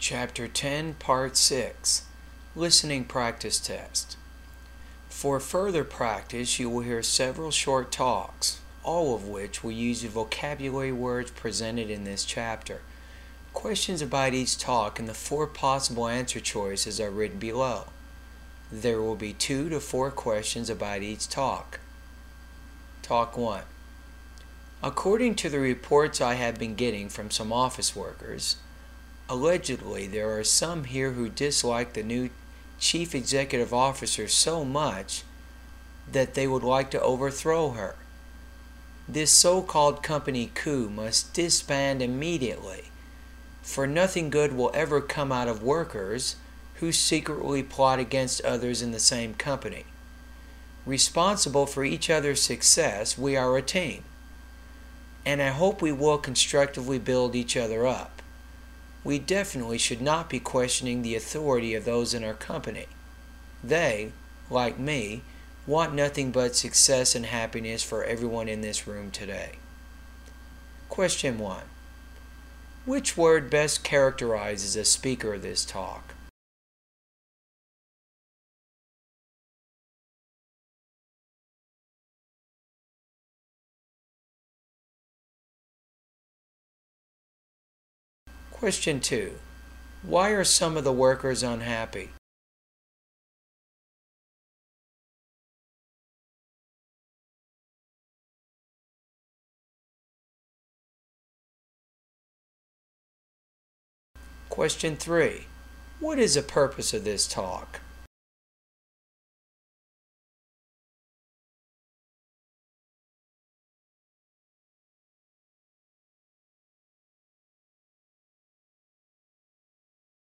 Chapter 10, Part 6, Listening Practice Test. For further practice, you will hear several short talks, all of which will use the vocabulary words presented in this chapter. Questions about each talk and the 4 possible answer choices are written below. There will be 2 to 4 questions about each talk. Talk 1. According to the reports I have been getting from some office workers, allegedly, there are some here who dislike the new chief executive officer so much that they would like to overthrow her. This so-called company coup must disband immediately, for nothing good will ever come out of workers who secretly plot against others in the same company. Responsible for each other's success, we are a team, and I hope we will constructively build each other up. We definitely should not be questioning the authority of those in our company. They, like me, want nothing but success and happiness for everyone in this room today. Question 1. Which word best characterizes a speaker of this talk? Question 2. Why are some of the workers unhappy? Question 3. What is the purpose of this talk?